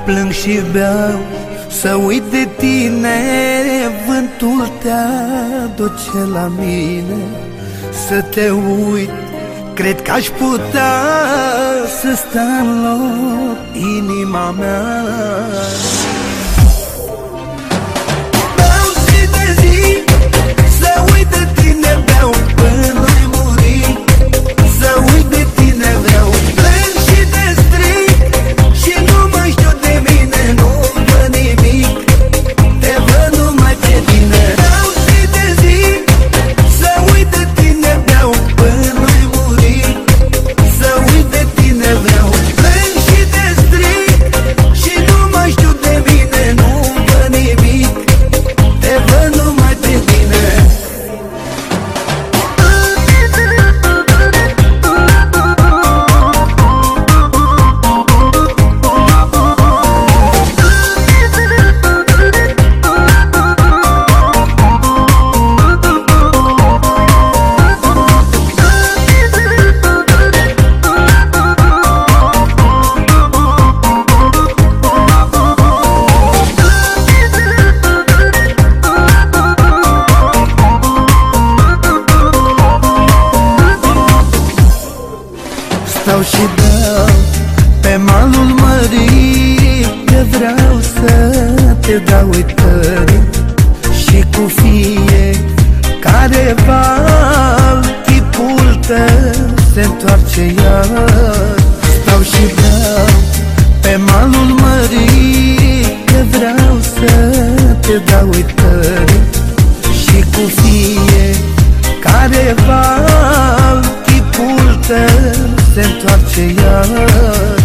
plâng și beau, să uit de tine. Vântul te aduce la mine, să te uit, cred că aș putea să sta în loc inima mea. Beau zi de zi, să uit de tine beau, până-i muri, să uit de tine vreau. Plâng și te strig și nu mai știu de mine, nu văd nimic, te văd numai pe tine. Beau zi de zi, să uit de tine beau, până-i muri, să uit de tine vreau. Plâng și te strig și nu mai știu de mine, nu văd nimic, te văd numai pe tine. Stau și dau pe malul mării, că vreau să te dau uitări. Și cu fiecare val chipul tău se întoarce iar. Stau și dau pe malul mării, că vreau să te dau uitări. Și cu fiecare val chipul tău se întoarce iar.